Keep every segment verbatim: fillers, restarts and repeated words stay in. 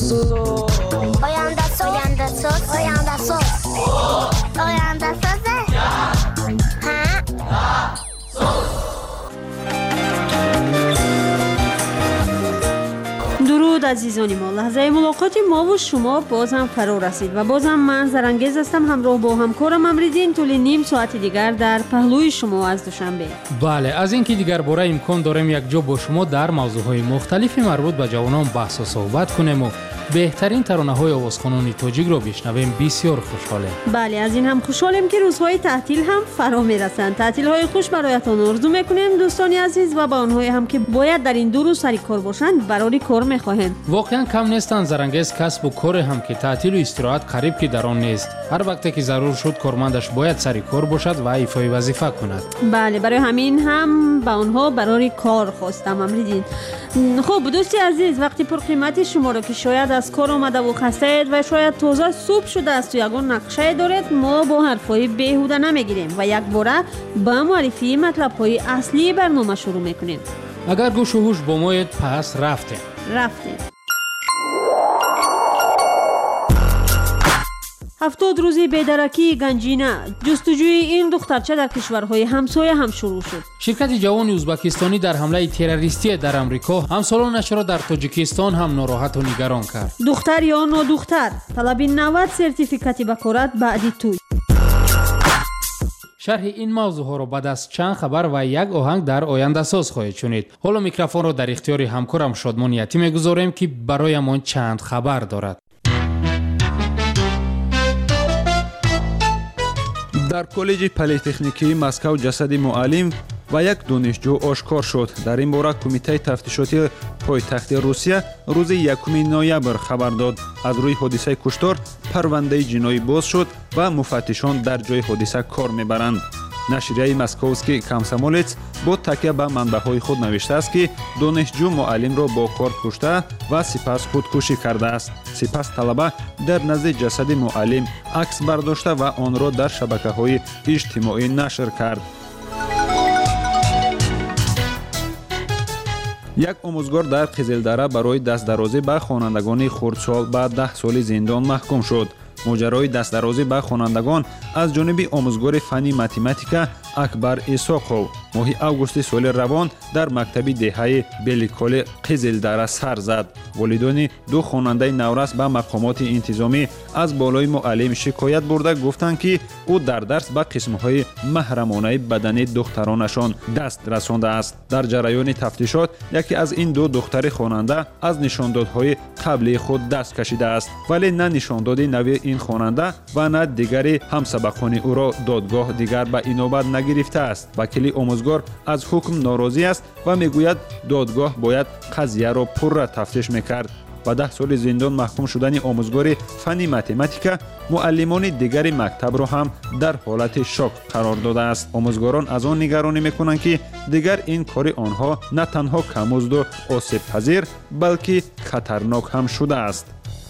Oyanda sos. Oyanda sos. Oyanda sos. Oyanda sosه. ها؟ درود عزیزان ما، لحظه ملاقات ما و شما باز هم فرا رسید و باز هم من زرنگیز هستم همراه با همکارم امریدین طول نیم ساعت دیگر در پهلوی شما از دوشنبه. بله، از اینکه دیگر باره امکان داریم یک جا با شما در موضوعهای مختلفی مربوط به جوانان بحث و صحبت کنیم و بهترین ترانه‌های آوازخوانان تاجیک رو بشنویم. بسیار خوشحالیم. بله، از این هم خوشحالیم که روزهای تعطیل هم فرا میرسند. تعطیل‌های خوش برایتان آرزو میکنیم دوستان عزیز و با آنهایی هم که باید در این دو روز سر کار باشند برای کار میخواهیم. واقعا کم نیستند زرنگیز کسب و کار هم که تعطیل و استراحت قریب که در آن نیست. هر وقتی که ضرور شد کارمندش باید سر کار باشد و ایفای وظیفه کند. بله، برای همین هم با آنها برای کار خواستم امریدین. خب دوستی عزیز، وقتی پر قیمتی شما را که شاید از کار آمده و خسته اید و شاید تازه صبح شده است و یگان نقشه دارید، ما با حرفای بیهوده نمیگیریم و یک باره با معرفی مطلب‌های اصلی برنامه شروع میکنیم. اگر گوش و هوش با مایید پس رفتیم. رفتیم. هفتاد روزی بیدرکی گنجینه، جستجوی این دخترچه در کشورهای همسایه هم شروع شد. شرکت جوان ازبکستانی در حمله تروریستی در امریکا همسالانش را در تاجیکستان هم ناراحت و نگران کرد. دختر یا نادختر، طلب نود سرتیفیکاتی بکارت بعدی توی. شرح این موضوع ها را بعد از چند خبر و یک آهنگ در آینده ساز خواهید شنید. حالا میکروفون را در اختیار همکارم شادمان یتی میگذاریم که برایمان چند خبر دارد. در کالج پلیتکنیکی مسکو جسد معلم و یک دانشجو آشکار شد. در این باره کمیته تفتیشاتی پایتخت روسیه روز یکم نوامبر خبر داد. از روی حادثه کشتار پرونده جنایی باز شد و مفتشان در جای حادثه کار میبرند. نشریه مسکووسکی کامسомолец با تکیه به منبع‌های خود نوشته است که دانشجو معلم را با کار کشته و سپس خودکشی کرده است. سپس طلبه در نزد جسد معلم عکس برداشته و آن را در شبکه‌های اجتماعی نشر کرد. یک آموزگار در قزلدره برای دستدرازی به خوانندگان خردسال به ده سال زندان محکوم شد. ماجرای دستدرازی به خوانندگان از جانب آموزگار فنی متماتیکا اکبر اسحاقов ماهی اوگوست سال روان در مکتب دهه بلیکال قزلدره سر زد. والدان دو خواننده نورس به مقامات انتظامی از بالای معلم شکایت برده گفتند که او در درس به قسمهای محرمانه بدنی دخترانشان دست رسانده است. در جریان تفتیشات یکی از این دو دختر خواننده از نشاندادهای قبلی خود دست کشیده است، ولی نه نشانداد نوی این خواننده و نه دیگری همسبقان او را دادگاه دیگر به اینابت نگرفته است. وکیل آموزگار از حکم ناراضی است و میگوید دادگاه باید قضیه را پررا تفتیش میکرد. و ده سال زندان محکوم شدن آموزگار فنی متماتیکا معلمان دیگر مکتب را هم در حالت شوک قرار داده است. آموزگاران از آن نگرانی میکنند که دیگر این کار آنها نه تنها کمزد و آسیب پذیر بلکه خطرناک هم شده است.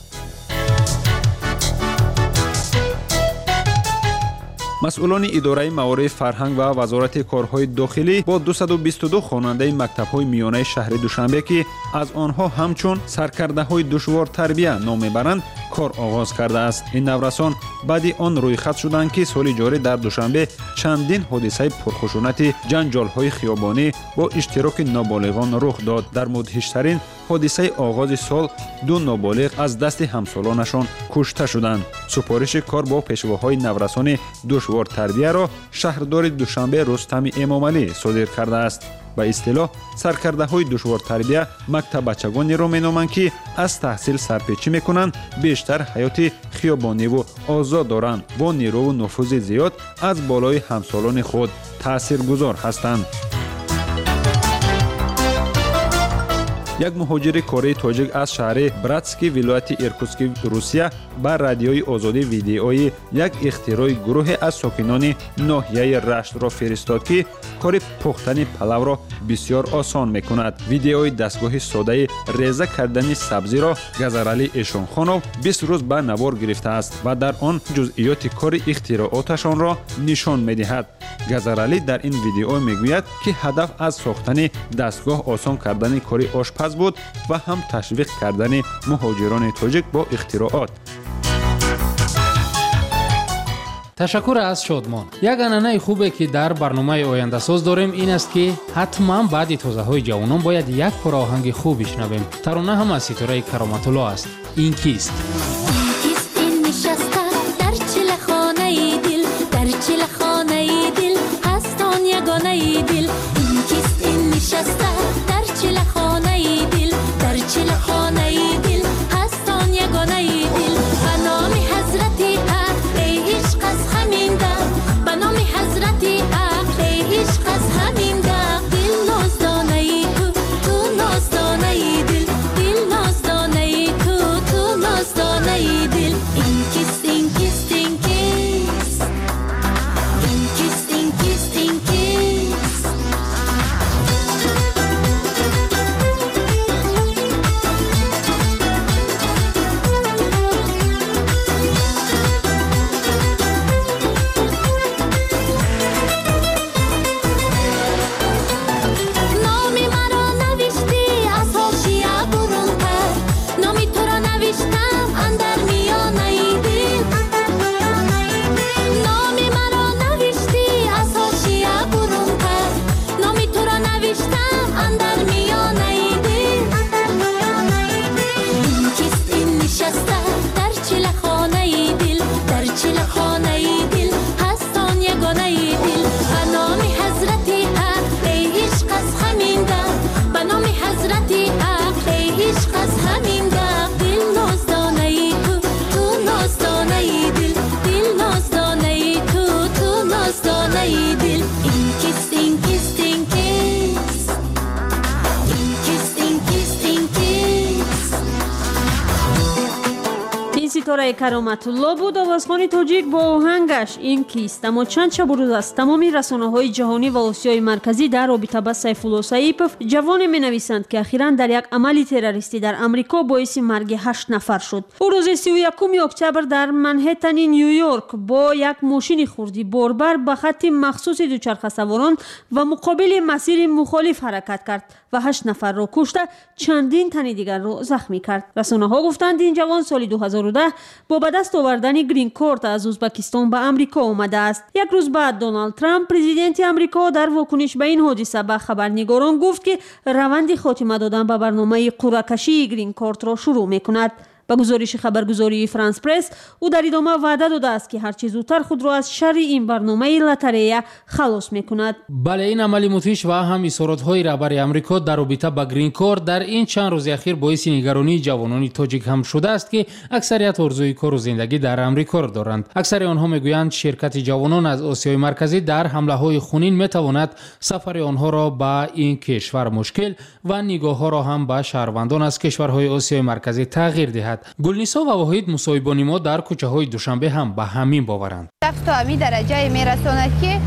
مسئولان اداره موارد فرهنگ و وزارت کارهای داخلی با دویست و بیست و دو خواننده مکتب‌های میانه شهر دوشنبه که از آنها همچون سرکرده‌های دشوار تربیه نام میبرند کار آغاز کرده است. این نورسان بعدی آن روی خط شدند که سال جاری در دوشنبه چندین حادثه پرخشونت جنجال‌های خیابانی با اشتراک نابالغان رخ داد. در مدهش‌ترین حادثه آغاز سال دو نابالغ از دست همسالانشان کشته شدند. سپارش کار با پیشواهای نورسان دشوار تربیه را شهردار دوشنبه رستم امامعلی صادر کرده است. به اصطلاح سرکرده‌های دشوار تربیه مکتب بچگانی را مینامند که از تحصیل سرپیچی میکنند، بیشتر حیات خیابانی و آزاد دارند، با نیرو و نفوذ زیاد از بالای همسالان خود تاثیرگذار هستند. یک مهاجر کره تاجیک از شهر براتسکی ولایت ایرکوتسک روسیه بر رادیوی آزادی ویدیوی یک اختراع گروه از ساکنان ناحیه رشت را فرستاد که کار پختن پلو را بسیار آسان میکند. ویدیوی دستگاه ساده ریزه کردن سبزی را گزرعلی اشونخانov بیست روز به نوار گرفته است و در آن جزئیات کار اختراعاتشان را نشان میدهد. گزرعلی در این ویدیو میگوید که هدف از ساختن دستگاه آسان کردن کار آشپز محض بود و هم تشویق کردن مهاجران تاجیک با اختراعات. تشکر از شادمان. یک انانه خوبه که در برنامه آینده ساز داریم این است که حتما بعد تازه‌های جوانان باید یک پاره آهنگ خوب بشنویم. ترانه هم از ستاره کرامت الله است. این کیست؟ ستاره کرامت الله بود. آوازخوان تاجیک با آهنگش این کیست. اما چند شب و روز از تمامی رسانه‌های جهانی و آسیای مرکزی در رابطه با سیف الله سیپوف جوان می‌نویسند که اخیراً در یک عمل تروریستی در آمریکا باعث مرگ هشت نفر شد. او روز سی و یکم اکتبر در منهتن نیویورک با یک ماشین خردی باربر به خط مخصوص دوچرخه سواران و مقابل مسیر مخالف حرکت کرد و هشت نفر را کشته چندین تن دیگر را زخمی کرد. رسانه‌ها گفتند این جوان سال دو هزار و ده با به دست آوردن گرین کارت از ازبکستان به آمریکا آمده است. یک روز بعد دونالد ترامپ پرزیدنت آمریکا در واکنش به این حادثه به خبرنگاران گفت که روند خاتمه دادن به برنامه قرعه‌کشی گرین کارت را شروع می‌کند. با گزارش خبرگزاری فرانس پرس او در ادامه وعده داده است که هر چه زودتر خود را از شر این برنامه لاتاریه خلاص می‌کند. بله، این عملی مدهش و هم اظهارات‌های رهبر آمریکا در رابطه با گرین کارت در این چند روز اخیر باعث نگرانی جوانان تاجیک هم شده است که اکثریت آرزوی کار و زندگی در آمریکا را دارند. اکثر آنها میگویند شرکت جوانان از آسیای مرکزی در حمله‌های خونین میتواند سفر آنها را به این کشور مشکل و نگاه‌ها را هم به شهروندان از کشورهای آسیای مرکزی تغییر دهد. گلنیسا و واحد مصاحبانی ما در کوچه های دوشنبه هم به همین باورند. شخص تو همین درجه میرساند که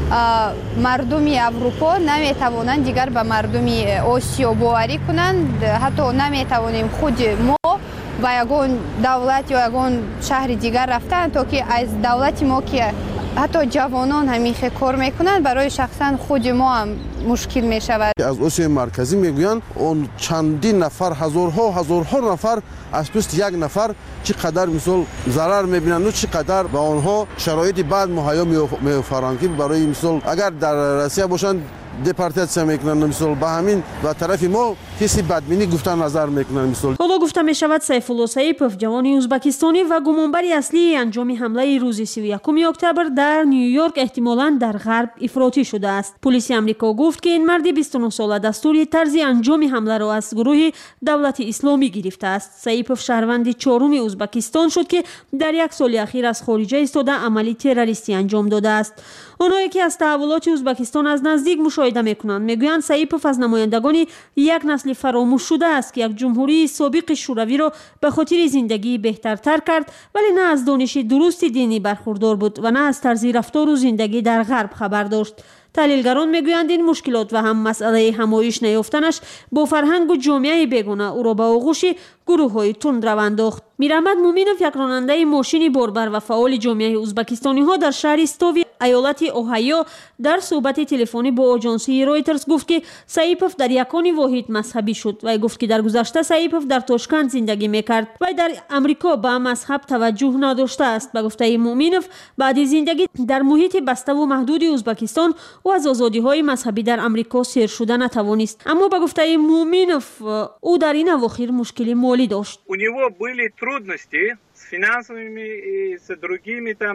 مردم اروپا نمیتوانند دیگر به مردم آسیا باوری کنند. حتی نمیتوانیم خود ما و یگان دولت یا یگان شهر دیگر رفتن تا که از دولت ما که حتی جوانان همیشه کار میکنند برای شخصا خود ما هم مشکل می شود. از آسیای مرکزی میگویند اون چندین نفر هزارها هزارها نفر از پشت یک نفر چقدر مثال ضرر میبینند و چقدر به آنها شرایط بعد مهیا میآورند که برای مثال اگر در روسیه باشند دپارتاسیون میکنن مثال به همین و طرف ما کسی بدبینی گفتن نظر میکنن. مثال حالا گفته می شود سیف الله سیپوف جوان ازبکستانی و گمانبر اصلی انجام حمله روز سی و یکم اکتبر در نیویورک احتمالاً در غرب افراطی شده است. پلیس آمریکا گفت که این مرد بیست و نه ساله دستور طرز انجام حمله را از گروه دولت اسلامی گرفته است. سیپوف شهروند چهارم ازبکستان شد که در یک سال اخیر از خارجه ایستاده عملی تروریستی انجام داده است. آنهایی که از تحولات ازبکستان از نزدیک مشاهده میکنند میگویند سیپوف از نمایندگان یک نسل فراموش شده است که یک جمهوری سابق شوروی را به خاطر زندگی بهترتر کرد، ولی نه از دانش درست دینی برخوردار بود و نه از طرز رفتار و زندگی در غرب خبر داشت. таҳлилгарон мегӯянд ин мушкилот ва ҳам масъалаи ҳамоиш наёфтанаш бо фарҳангу ҷомеаи бегуна ӯро ба оғӯши гурӯҳҳои тундравӣ андохт. Мираҳмад Муминов, як ронандаи мошини борбар ва фаъоли ҷомеаи ӯзбекистониҳо дар шаҳри Стови, аёлати Оҳайо, дар суҳбати телефонӣ бо оҷонсии Reuters гуфт, ки Саипов дар якони воҳид мазҳабӣ шуд. Вай гуфт, ки дар гузашта Саипов дар Тошканд зиндагӣ мекард. Вай дар Амрико ба мазҳаб таваҷҷӯҳ надоштааст. Ба гуфтаи Муминов, баъди зиндагӣ дар муҳити баставу маҳдуди Ӯзбекистон ӯ аз озодиҳои мазҳабӣ дар Амрико сер шуда натавонист. Аммо ба гуфтаи Муминов, ӯ дар ин авохир мушкили молӣ дошт. У него были трудности с финансовыми и с другими там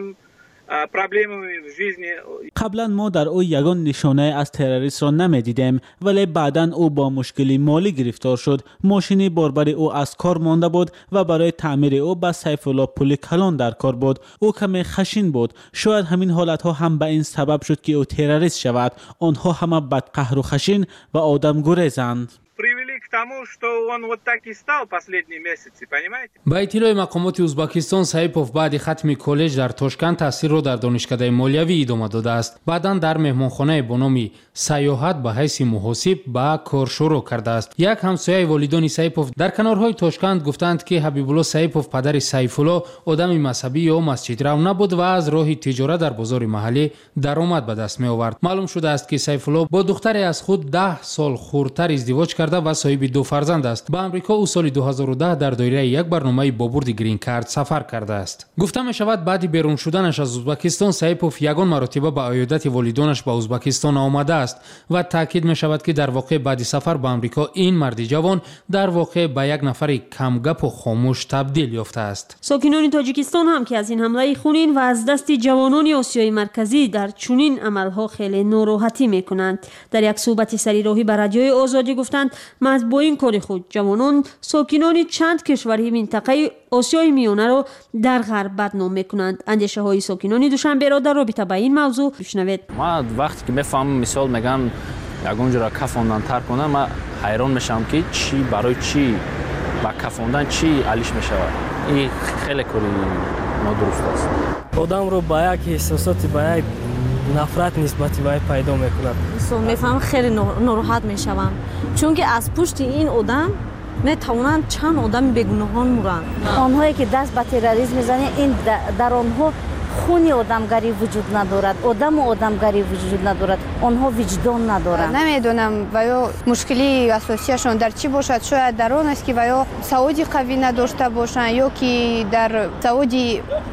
проблемами в жизни. قبلا ما در او یگان نشانه از تروریست را نمیدیدیم، ولی بعداً او با مشکلی مالی گرفتار شد. ماشین باربر او از کار مانده بود و برای تعمیر او به سیف الله پول کلان در کار بود. او کمی خشن بود. شاید همین حالت ها هم به این سبب شد که او تروریست شود. آنها همه بدقهر و خشن و آدم گریزند. Привели к тому, что он вот так и стал последние месяцы, понимаете? ба иттилои мақомоти Ӯзбекистон, Саипов баъди хатми коллеҷ дар Тошканд таҳсилро дар донишкадаи молиявӣ идома додааст. баъдан дар меҳмонхонае бо номи Сайёҳат ба ҳайси муҳосиб ба кор шурӯъ кардааст. як ҳамсояи волидони Саипов дар канорҳои Тошканд гуфтанд, ки Ҳабибулло Саипов, падари Сайфулло, одами мазҳабӣ ё масҷидрав набуд ва аз роҳи тиҷорат дар бозори маҳаллӣ даромад ба даст меовард. маълум шудааст, ки Сайфулло бо духтаре аз худ даҳ сол хурдтар издивоҷ карда ва соҳиби ду фарзанд аст. ба Амрико ӯ соли ду ҳазору даҳ дар доираи як барномаи бо бурди грин кард сафар кардааст. гуфта мешавад, баъди берун шуданаш аз Ӯзбекистон, Саипов ягон маротиба ба оёдати волидонаш ба Ӯзбекистон омадааст ва таъкид мешавад, ки дар воқеъ баъди сафар ба Амрико ин марди ҷавон дар воқеъ ба як нафари камгапу хомӯш табдил ёфтааст. сокинони Тоҷикистон ҳам, ки аз ин ҳамлаи хунин ва аз дасти ҷавонони Осиёи марказӣ дар чунин амалҳо хеле нороҳатӣ мекунанд. дар як суҳбати сарироҳӣ ба радиои Озодӣ гуфтанд, маҳз бо ин кори худ ҷавонон сокинони чанд кишвари минтақаи Осиёи миёнаро дар ғарб бадном мекунанд. андешаҳои сокинони Душанберо дар робита ба ин мавзӯъ бишнавед. ман вақте ки мефаҳмам, мисол меган ягон ҷоро кафондан тарк кунам, ман ҳайрон мешавам, ки чӣ барои чӣ ба кафондан чӣ алиш мешавад. ин хеле кори нодуруст аст. одамро ба як эҳсосоти ба як нафрат нисбати ба пайдо мекунад. мефаҳмам, хеле нороҳат мешавам, чунки аз пушти ин одам метавонанд чанд одами бегуноҳон муранд. онҳое ки даст ба терроризм мезананд, ин дар онҳо хуни одамгарӣ вуҷуд надорад, одаму одамгарӣ вуҷуд надорад, онҳо виҷдон надоранд. намедонам ваё мушкили асосияшон дар чӣ бошад. шояд дар он аст, ки ваё саводи қавӣ надошта бошанд ё ки дар саводи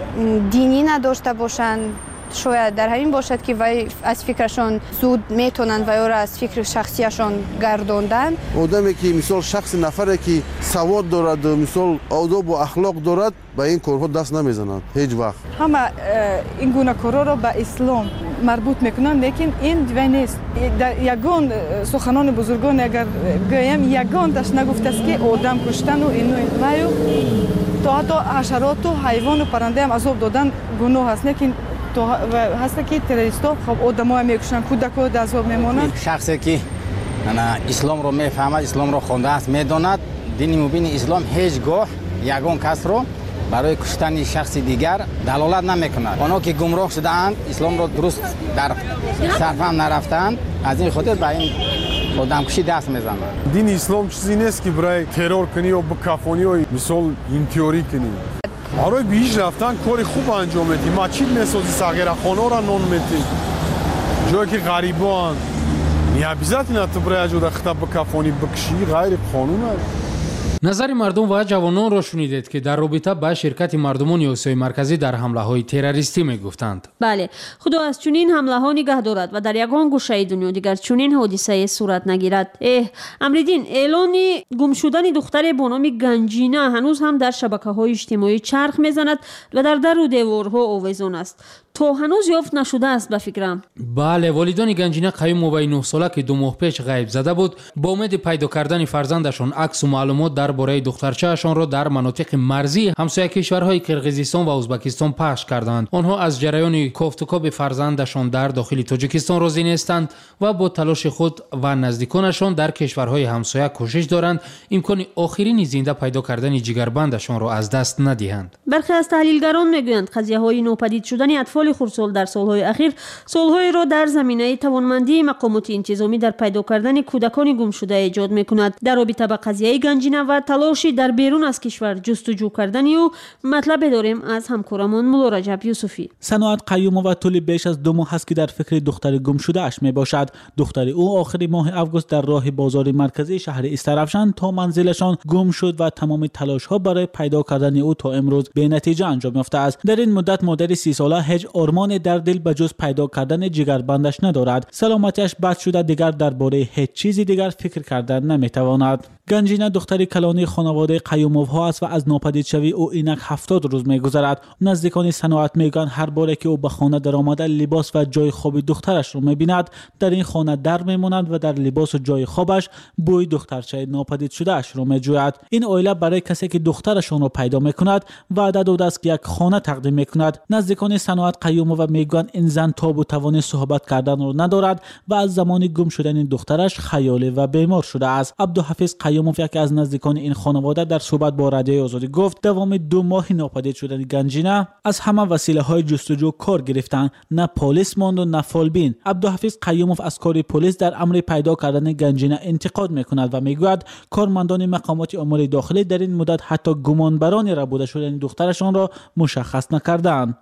динӣ надошта бошанд. шояд дар ҳамин бошад, ки вай аз фикрашон зуд метонанд ваёро аз фикри шахсияшон гардондан. одаме ки мисол шахси нафаре ки савод дорад, мисол одобу ахлоқ дорад, ба ин корҳо даст намезананд ҳеҷ вақт. ҳама ин гуна корҳоро ба ислом марбут мекунанд, лекин ин дивай нест. дар ягон суханони бузургон агар гӯям, ягонташ нагуфтааст, ки одам куштану ину ваю то ҳатто ҳашароту ҳайвону паррандаам азоб додан гуноҳ аст, лекин то ҳаста ки террористо хоб одамоа мекушанд, кӯдако дазоб мемонанд. шахсе ки ана исломро мефаҳмад, исломро хондааст, медонад, дини мубини ислом ҳеҷ гоҳ ягон касро барои куштани шахси дигар далолат намекунад. онҳо ки гумроҳ шудаанд, исломро дуруст дар сарфаҳм нарафтаанд, аз ин хотир ба ин одамкушӣ даст мезананд. дини ислом чизе нест ки барои террор кунӣ ё бикафонӣ ё мисол интиёрӣ кунӣ. барои биҳиш рафтан кори хуб анҷом медиҳӣ. масҷид месозӣ, сағирахонаро нон медиҳӣ, ҷое ки ғарибоанд. не обязательно ту барои ҷода хита бикафонӣ бикушӣ, ғайри қонун аст. назари мардум ва ҷавононро шунидед, ки дар робита ба ширкати мардумони Осиёи марказӣ дар ҳамлаҳои террористӣ мегуфтанд. бале, худо аз чунин ҳамлаҳо нигаҳ дорад ва дар ягон гӯшаи дунё дигар чунин ҳодисае сурат нагирад. эҳ Амриддин, эълони гумшудани духтаре бо номи Ганҷина ҳанӯз ҳам дар шабакаҳои иҷтимоӣ чарх мезанад ва дар дару деворҳо овезон аст. то ҳанӯз ёфт нашудааст ба фикрам. бале, волидони Ганҷина қаюм оваи нӯҳ сола, ки ду моҳ пеш ғайб зада буд, бо умеди пайдо кардани фарзандашон аксу маълумот درباره دخترچه‌شان در مناطق مرزی همسایه کشورهای کرغیزستان و ازبکستان پخش کردند. آنها از جریان کوفتکاب فرزندشان در داخل تاجیکستان راضی نیستند و با تلاش خود و نزدیکانشان در کشورهای همسایه کوشش دارند امکان آخرین زنده پیدا کردن جگربندشان را از دست ندهند. برخی از تحلیلگران میگویند قضیه‌های نوپدید شدن اطفال خردسال در سالهای اخیر سالهای را در زمینه توانمندی مقامات انتظامی در پیدا کردن کودکان گم شده ایجاد میکند. در رابطه با قضیه گنجینه و تلاشی در بیرون از کشور جستجو کردن او مطلب داریم از همکارمان مولا رجب یوسفی. صنوات قیومووا طول بیش از دو ماه است که در فکر دختر گم شده اش می باشد. دختر او آخر ماه اوگوست در راه بازار مرکزی شهر استرافشان تا منزلشان گم شد و تمام تلاش ها برای پیدا کردن او تا امروز به نتیجه انجام یافته است. در این مدت مادر سی ساله هیچ آرمان در دل به جز پیدا کردن جگربندش ندارد. سلامتیش بد شده دیگر درباره هیچ چیزی دیگر فکر کردن نمیتواند. گنجینه دختری کلانی خانواده قیومووا است و از ناپدید شوی او اینک هفتاد روز میگذرد. نزدیکان صنوات میگن هر باره که او به خانه در آمده لباس و جای خواب دخترش رو میبیند در این خانه در میماند و در لباس و جای خوابش بوی دخترچه ناپدید شده اش رو میجوید. این عائله برای کسی که دخترشون رو پیدا میکند وعده داده است که یک خانه تقدیم میکند. نزدیکان صنوات قیومووا میگن این زن تاب و توان صحبت کردن رو ندارد و از زمان گم شدن دخترش خیالی و بیمار شده است. عبدالحفیظ قیومووا یکی از نزدیکان این خانواده در صحبت با رادیوی آزادی گفت دوام دو ماه ناپدید شدن گنجینه از همه وسیله های جستجو کار گرفتن، نه پلیس ماند و نه فالبین. عبدالحفیظ قیومووا از کار پلیس در امر پیدا کردن گنجینه انتقاد میکند و میگوید کارمندان مقامات امور داخلی در این مدت حتی گمانبران ربوده شدن دخترشان را مشخص نکردند.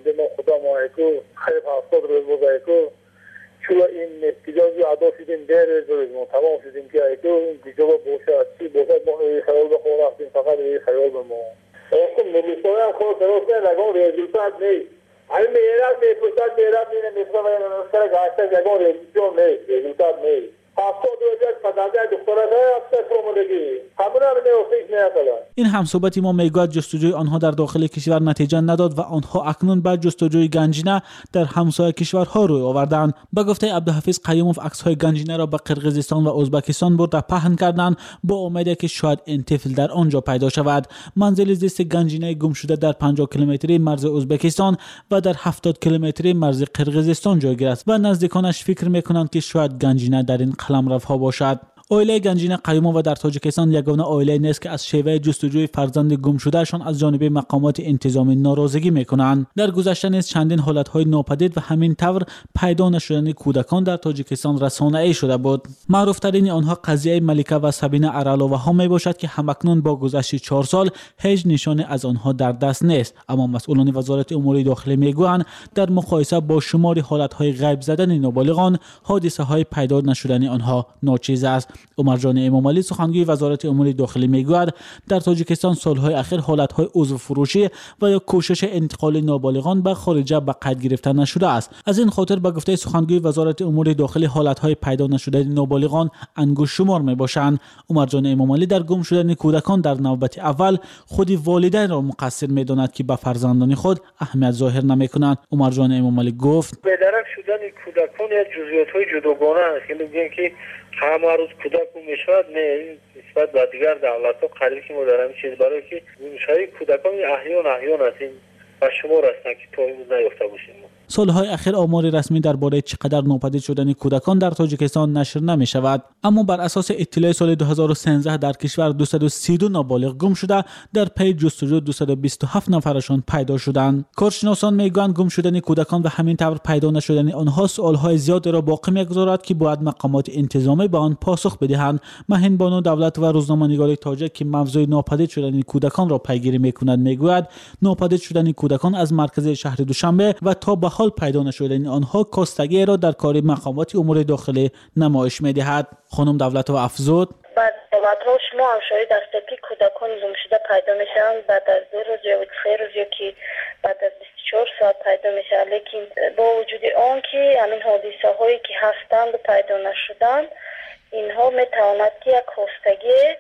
چون این احتجاجی ادا شدیم در روز ما تمام شدیم که ایتو این دیجابا باشد چی باشد ما خیال بخور رفتیم فقط این خیال به ما اصلا ملیسای هم خود سراس نه لگان ریزولتات نیست همین میرد میپرسد میرد میره میپرسد میرد گاشتر لگان ریزولتات نیست ریزولتات نیست هفتاد روزت پدرده دخترت های هفته فرمودگی همون هم نیفتیش نیفتدن. این همصحبتی ما میگوید جستجوی آنها در داخل کشور نتیجه نداد و آنها اکنون بعد جستجوی گنجینه در همسایه کشورها روی آوردند. به گفته عبدالحفیظ قیومووا عکس‌های گنجینه را به قرقیزستان و ازبکستان برده پهن کردند با امید که شاید این طفل در آنجا پیدا شود. منزل زیست گنجینه گم شده در پنجاه کیلومتری مرز ازبکستان و در هفتاد کیلومتری مرز قرقیزستان جایگیر است و نزدیکانش فکر میکنند که شاید گنجینه در این قلمروها باشد. عائله گنجینه قیومووا در تاجیکستان یگانه عائله نیست که از شیوه جستجوی فرزند گم شدهشان از جانب مقامات انتظامی ناراضگی میکنند. در گذشته نیز چندین حالتهای ناپدید و همین طور پیدا نشدن کودکان در تاجیکستان رسانه‌ای شده بود. معروفترین آنها قضیه ملیکه و سبینه ارالووا ها می باشد که همکنون با گذشت چهار سال هیچ نشانی از آنها در دست نیست، اما مسئولان وزارت امور داخلی میگویند در مقایسه با شمار حالتهای غیب زدن نابالغان حادثه های پیدا نشدن آنها ناچیز است. عمر جان امام علی سخنگوی وزارت امور داخلی میگوید در تاجیکستان سالهای اخیر حالتهای عضو فروشی و یا کوشش انتقال نابالغان به خارجه به قید گرفته نشده است. از این خاطر به گفته سخنگوی وزارت امور داخلی حالتهای پیدا نشده نابالغان انگشت شمار میباشند. عمر جان امام علی در گم شدن کودکان در نوبت اول خود والدین را مقصر میداند که به فرزندان خود اهمیت ظاهر نمیکنند. عمر جان امام علی گفت بی‌درنگ شدن کودکان یک جزئیات‌های جداگانه است. یعنی میگن که همه روز کودک میشود نه نسبت به دیگر دولت‌ها قریب که ما در همین چیز برای که گمشدگی کودکان احیان احیان است این و شمار هستند که تا امروز نیافته باشیم. سالهای اخیر آمار رسمی درباره چقدر ناپدید شدن کودکان در تاجیکستان نشر نمی شود، اما بر اساس اطلاع سال دو هزار و سیزده در کشور دویست و سی و دو نابالغ گم شده در پی جستجو دویست و بیست و هفت نفرشان پیدا شدند. کارشناسان میگویند گم شدن کودکان و همین طور پیدا نشدن آنها سوالهای زیاد را باقی میگذارد که باید مقامات انتظامی به آن پاسخ بدهند. مهین بانو دولت و روزنامه‌نگار تاجیک که موضوع ناپدید شدن کودکان را پیگیری میکند میگوید ناپدید شدن کودکان از مرکز شهر دوشنبه و تا به حال پیدا نشدن آنها کاستگی را در کار مقامات امور داخلی نمایش می‌دهد. خانم دولت و افزود بعد دولت‌ها شما هم شاهد هستید که کودکان گم شده پیدا میشن بعد از دو روز یا سه روز یا که بعد از بیست و چهار ساعت پیدا میشن، لیکن با وجود آن که همین حادثه هایی که هستند پیدا نشدن اینها میتواند که یک خستگی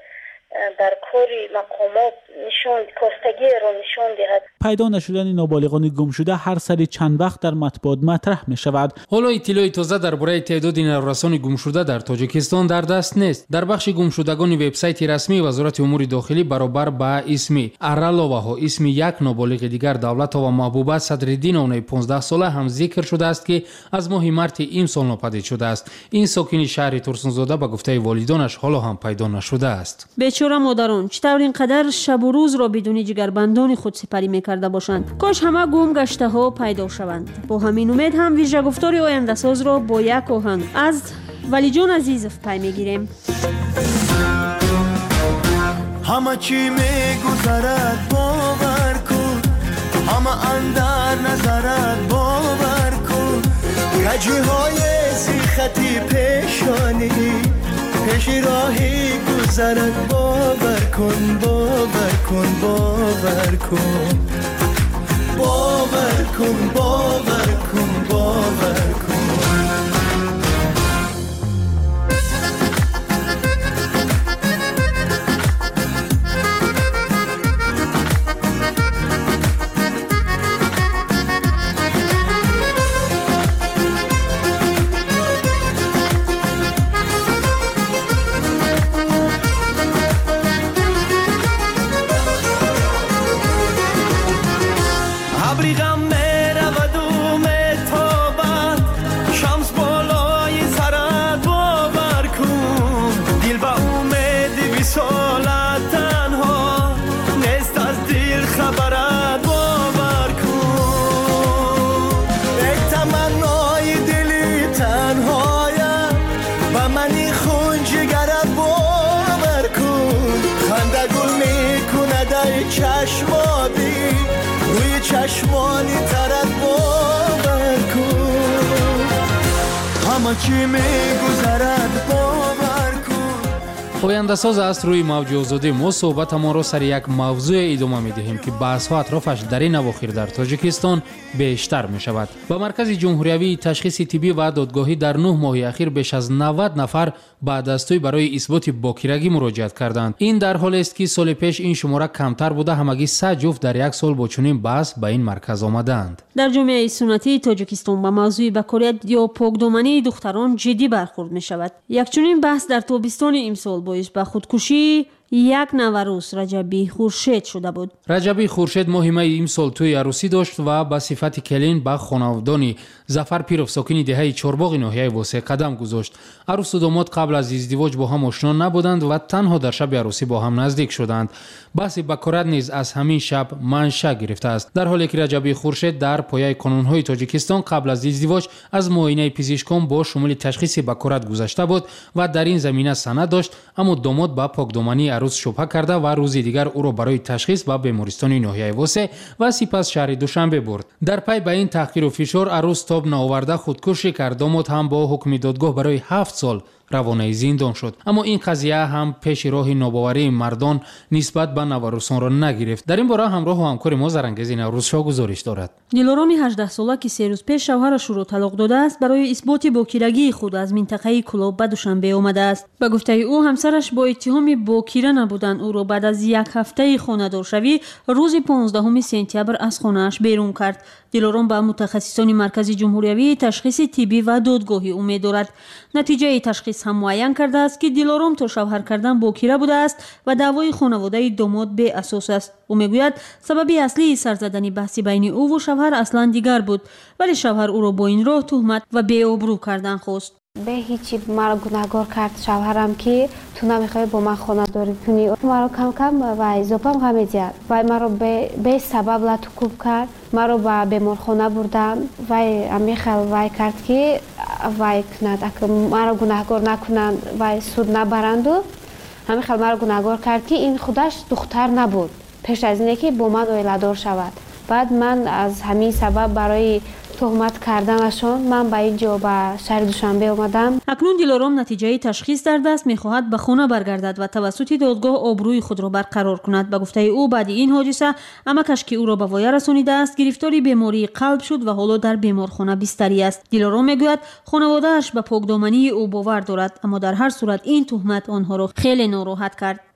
در کاری مقامات نشان کاستگی را نشان دهد. پیدا نشدن نابالغان گم شده هر سری چند وقت در مطبوعات مطرح می شود. حالا اطلاع تازه درباره تعداد نورسان گم شده در تاجیکستان در دست نیست. در بخش گم شدگان وبسایت رسمی وزارت امور داخلی برابر با اسم ارالوها اسم یک نابالغ دیگر دولت و محبوبه صدرالدین اونای پانزده ساله هم ذکر شده است که از ماه مارس این سال ناپدید شده است. این ساکن شهر ترسونزاده به گفته والدانش حالا هم پیدا نشده است. بیچاره مادران چطور اینقدر شب و روز را بدون جگربندان خود سپری میکرده باشند. کاش همه گم گشته ها پیدا شوند. با همین امید هم ویژه گفتار آینده ساز را با یک آهنگ از ولی جان عزیزов پی میگیریم. همه چی میگذرد باور کن، همه اندر نظرت باور کن، کجی های زیختی پیشانی پیش راهی گذرد باور کن باور کن باور کن باور کن باور کن باور کن. چشمانی روی چشمانی ترد باور کن، همه چی میگذرد باور کن. آینده ساز است روی موج آزادی. ما صحبت ما را سر یک موضوع ادامه میدهیم که بحث ها اطرافش در این اواخر در تاجیکستان بیشتر می شود. به مرکز جمهوری تشخیص طبی و دادگاهی در نه ماه اخیر بیش از نود نفر با دستوی برای اثبات باکیرگی مراجعت کردند. این در حالی است که سال پیش این شماره کمتر بوده. همگی سه جفت در یک سال با چنین بحث به این مرکز آمدند. در جامعه سنتی تاجیکستان با موضوع بکاریت یا پاکدامنی دختران جدی برخورد می شود. یک چنین بحث در تابستان امسال باعث به خودکشی یک نوروز رجبی خورشید شده بود. رجبی خورشید ماه می این سال توی عروسی داشت و به صفت کلین به خانوادانی ظفر پیروف ساکن دهه چهارباغ ناحیه واسه قدم گذاشت. عروس و داماد قبل از ازدواج با هم آشنا نبودند و تنها در شب عروسی با هم نزدیک شدند. بحث بکارت نیز از همین شب منشأ گرفته است. در حالی که رجبی خورشید در پایه قانون‌های تاجیکستان قبل از ازدواج از معاینه پزشکان با شمول تشخیص بکارت گذشته بود و در این زمینه سند داشت، اما داماد با پاکدامنی عروس شبهه کرده و روزی دیگر او را برای تشخیص به بیمارستان ناحیه واسه و سپس شهر دوشنبه برد. در پی به این تحقیر و فشار عروس تاب نآورده خودکشی کرد. داماد هم با حکم دادگاه برای هفت سال روانه زندان شد. اما این قضیه هم پیش راه ناباوری مردان نسبت به نوروسان را نگرفت. در این باره همراه و همکار ما زرانگیز نوروز شاه گزارش دارد. دلارامی هجده ساله که سه روز پیش شوهرش را طلاق داده است برای اثبات باکیرگی خود از منطقه کلاب به دوشنبه آمده است. به گفته او همسرش با اتهام باکیره نبودن او را بعد از یک هفته خانه‌دارشوی روز پانزدهم سپتامبر از خانه‌اش بیرون کرد. دلارام به متخصصان مرکز جمهوری تشخیص طبی و دادگاهی امید دارد. نتیجه تشخیص هم معین کرده است که دلارام تا شوهر کردن باکیره بوده است و دعوای خانواده داماد به اساس است. او میگوید سبب اصلی سر زدن بحث بین او و شوهر اصلا دیگر بود، ولی شوهر او را با این راه تهمت و بی‌آبرو کردن خواست. به هیچی مرا گناهکار کرد شوهرم که تو نمیخوای با من خانه داری کنی. مرا کم کم و اضافه غم می‌زد و مرا به به سبب لطکوب کرد. مرا به بیمارخانه بردن و امیخل وای کرد که وای کند که مرا گناهکار نکنند و سود نبرند و امیخل مرا گناهکار کرد که این خودش دختر نبود پیش از اینکه که با من اویلادار شود. بعد من از همین سبب برای تهمت کردنشان من به اینجا به شهر دوشنبه آمدم. اکنون دلارام نتیجه تشخیص در دست میخواهد به خانه برگردد و توسط دادگاه آبروی خود را برقرار کند. به گفته او بعد این حادثه امکش که او را به وای رسانیده است گرفتاری بیماری قلب شد و حالا در بیمارخانه بستری است. دلارام میگوید خانواده‌اش به پاکدامنی او باور دارد، اما در هر صورت این تهمت آنها را خیلی ناراحت کرد.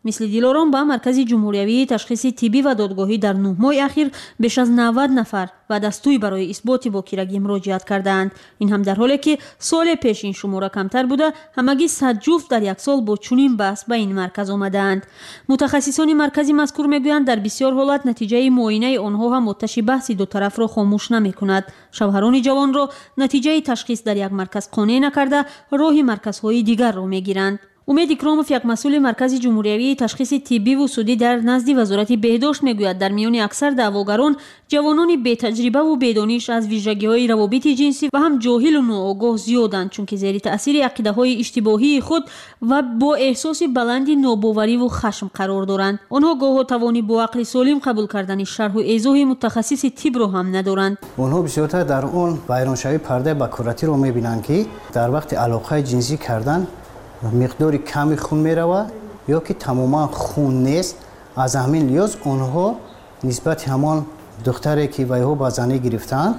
мисли дилорон ба маркази ҷумҳуриявии ташхиси тиббӣ ва додгоҳӣ дар нӯҳ моҳи ахир беш аз навад нафар ба дастӯй барои исботи бокирагӣ муроҷиат кардаанд. ин ҳам дар ҳоле ки соли пеш ин шумора камтар буда ҳамагӣ сад ҷуфт дар як сол бо чунин баҳс ба ин марказ омадаанд. мутахассисони маркази мазкур мегӯянд дар бисёр ҳолат натиҷаи муоинаи онҳо ҳам оташи баҳси ду тарафро хомӯш намекунад. шавҳарони ҷавонро натиҷаи ташхис дар як марказ қонеъ накарда роҳи марказҳои дигарро мегиранд. умед икромов, як масъули маркази ҷумҳуриявии ташхиси тиббиву судӣ дар назди вазорати беҳдошт мегӯяд, дар миёни аксар даъвогарон ҷавонони бетаҷрибаву бедониш аз вижагиҳои равобити ҷинсӣ ва ҳам ҷоҳилу ноогоҳ зиёданд, чунки зери таъсири ақидаҳои иштибоҳии худ ва бо эҳсоси баланди нобовариву хашм қарор доранд. онҳо гоҳо тавони бо ақли солим қабул кардани шарҳу эзоҳи мутахассиси тибро ҳам надоранд. онҳо бисёртар дар он вайроншавии пардаи бакуратиро мебинанд, ки дар вақти алоқаи ҷинсӣ кардан миқдори ками хун меравад ё ки тамоман хун нест. аз ҳамин лиёз онҳо нисбати ҳамон духтаре ки вайҳо ба занӣ гирифтаанд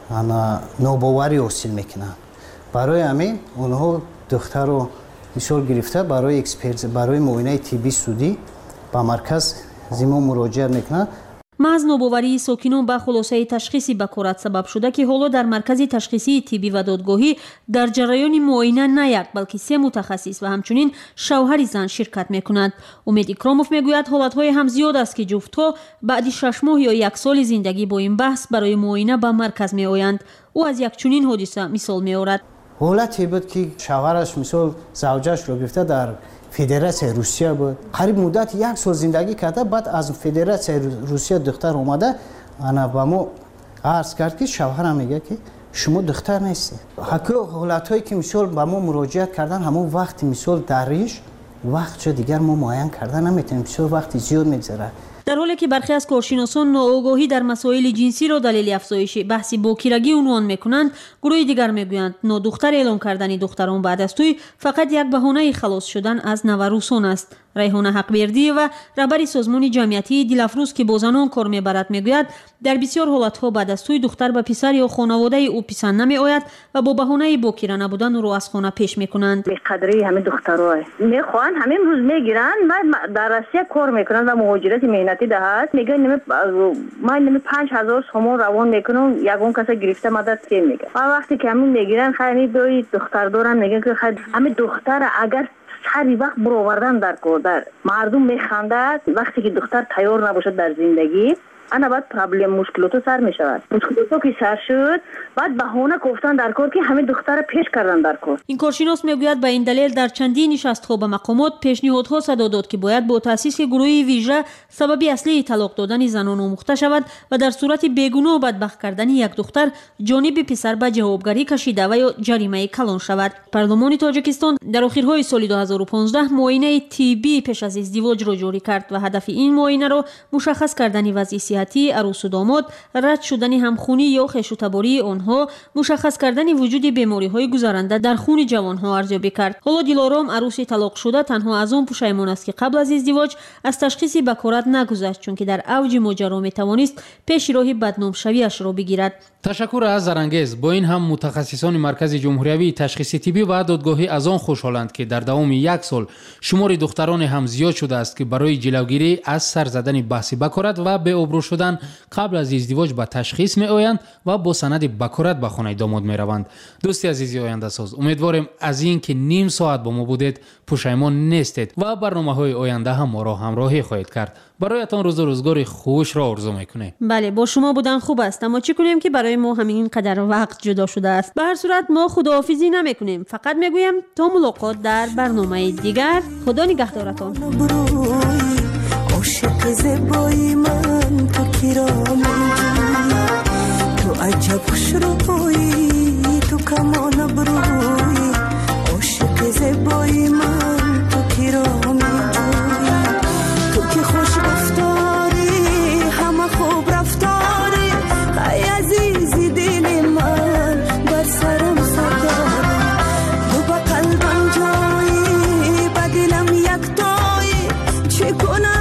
нобоварӣ ҳосил мекунанд. барои ҳамин онҳо духтарро мисол гирифта барои эксперт барои муоинаи тиббии судӣ ба марказ зимо муроҷиат мекунанд. маҳз нобоварии сокинон ба хулосаи ташхиси бакорат сабаб шуда, ки ҳоло дар маркази ташхисии тиббӣ ва додгоҳӣ дар ҷараёни муоина на як балки се мутахассис ва ҳамчунин шавҳари зан ширкат мекунанд. умед икромов мегӯяд, ҳолатҳое ҳам зиёд аст, ки ҷуфтҳо баъди шаш моҳ ё як соли зиндагӣ бо ин баҳс барои муоина ба марказ меоянд. ӯ аз як чунин ҳодиса мисол меорад. ҳолате буд, ки шавҳараш мисол завҷашро гирифта дар федератсияи русия буд, қариб муддати як сол зиндагӣ карда, баъд аз федератсияи русия духтар омада ана ба мо арз кард, ки шавҳарам мега, ки шумо духтар нестед. ҳаку ҳолатҳое ки мисол ба мо муроҷиат кардан ҳамон вақти мисол дар риш вақтшо дигар мо муайян карда наметавонем, бисёр вақти зиёд мегзарад. дар ҳоле ки бархе аз коршиносон ноогоҳӣ дар масоили ҷинсиро далели афзоиши баҳси бокирагӣ унвон мекунанд, гурӯҳи дигар мегӯянд нодухтар эълон кардани духтарон баъд аз тӯй фақат як баҳонаи халос шудан аз наварусон аст. райҳона ҳақбердиева, раҳбари созмони ҷамъиятии дилафрӯз, ки бо занон кор мебарад, мегӯяд, дар бисёр ҳолатҳо баъд аз тӯй духтар ба писар ё хонаводаи ӯ писанд намеояд ва бо баҳонаи бокира набудан ӯро аз хона пеш мекунанд. беқадрии ҳамин духтаро мехоҳанд, ҳамин рӯз мегиранд, дар россия кор мекунанд ва муҳоҷирати меҳнатӣ даҳад, мегӯянд ман ними панҷ ҳазор сомон равон мекунам, ягон каса гирифта мадад се мега. ва вақте ки ҳамин мегиранд, хайр дои духтар доранд, мегӯянд ки хайр ҳамин духтара агар ҳари вақт буровардан дар кор дар мардум механдад, вақте ки духтар тайёр набошад дар зиндагӣ, ана баъд проблем мушкилоту сар мешавад. мушкилото ки сар шуд, баъд баҳона кофтан дар кор, ки ҳамин духтара пеш кардан дар кор. ин коршинос мегӯяд, ба ин далел дар чандин нишастҳо ба мақомот пешниҳодҳо садо дод, ки бояд бо таъсиси гурӯҳи вижа сабаби аслии талоқ додани занон омӯхта шавад ва дар сурати бегуноҳ бадбахт кардани як духтар ҷониби писар ба ҷавобгарӣ кашида ва ё ҷаримаи калон шавад. парлумони тоҷикистон дар охирҳои соли ду ҳазору понздаҳ муоинаи тиббӣ пеш аз издивоҷро ҷорӣ кард ва ҳадафи ин муоинаро мушаххас кардани вазъи арусу домод, рад шудани ҳамхунӣ ё хешутабории онҳо, мушаххас кардани вуҷуди бемориҳои гузаранда дар хуни ҷавонҳо арзёбӣ кард. ҳоло дилором аруси талоқшуда танҳо аз он пушаймон аст, ки қабл аз издивоҷ аз ташхиси бакорат нагузашт, чунки дар авҷи моҷаро метавонист пеши роҳи бадномшавиашро бигирад. ташаккур аз зарангез. бо ин ҳам мутахассисони маркази ҷумҳуриявии ташхиси тиббӣ ва додгоҳӣ аз он хушҳоланд, ки дар давоми як сол шумори духтароне ҳам зиёд шудааст, ки барои ҷилавгирӣ аз сар задани баҳси бакорат ва беобрӯ шудан қабл аз издивоҷ ба ташхис меоянд ва бо санади бакорат ба хонаи домод мераванд. дӯсти азизи ояндасоз, умедворем аз ин ки ним соат бо мо будед пушаймон нестед ва барномаҳои оянда ҳам моро ҳамроҳӣ хоҳед кард. бароятон рӯзу рӯзгори хушро орзу мекунем. бале, бо шумо будан хуб аст, аммо чӣ кунем, ки барои мо ҳамин қадар вақт ҷудо шудааст. ба ҳар сурат мо худоҳофизӣ намекунем, фақат мегӯям то мулоқот дар барномаи дигар. худо нигаҳдоратон. عاشق زیبای من تو کرامی تو عجب خوش روی تو کمان بروی عاشق زیبای من تو کرامی تو که خوش رفتاری همه خوب رفتاری ای عزیزی دل من بر سرم سرداری تو با قلبم جایی با دلم یک تایی چی کنم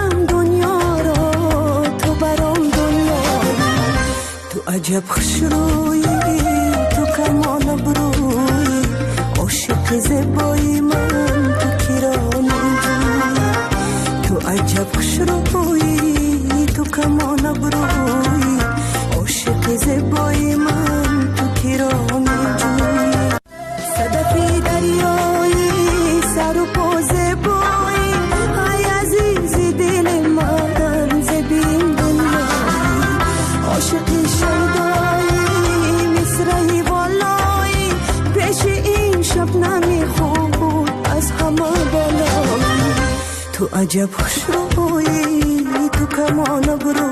عجب خوش روی تو کمان بروی عاشق زیبای من تو کرامی تو عجب خوشرویی تو کمان ابرویی عاشق زیبای من تو کرامی جویی صدفی دریایی سر و پا زیبایی ای عزیزی دل من زبین دنیایی عاشق شیدایی مصرعی والایی پیش این شبنمی خود از همه بالایی تو عجب خوش رویی تو کمان ابرویی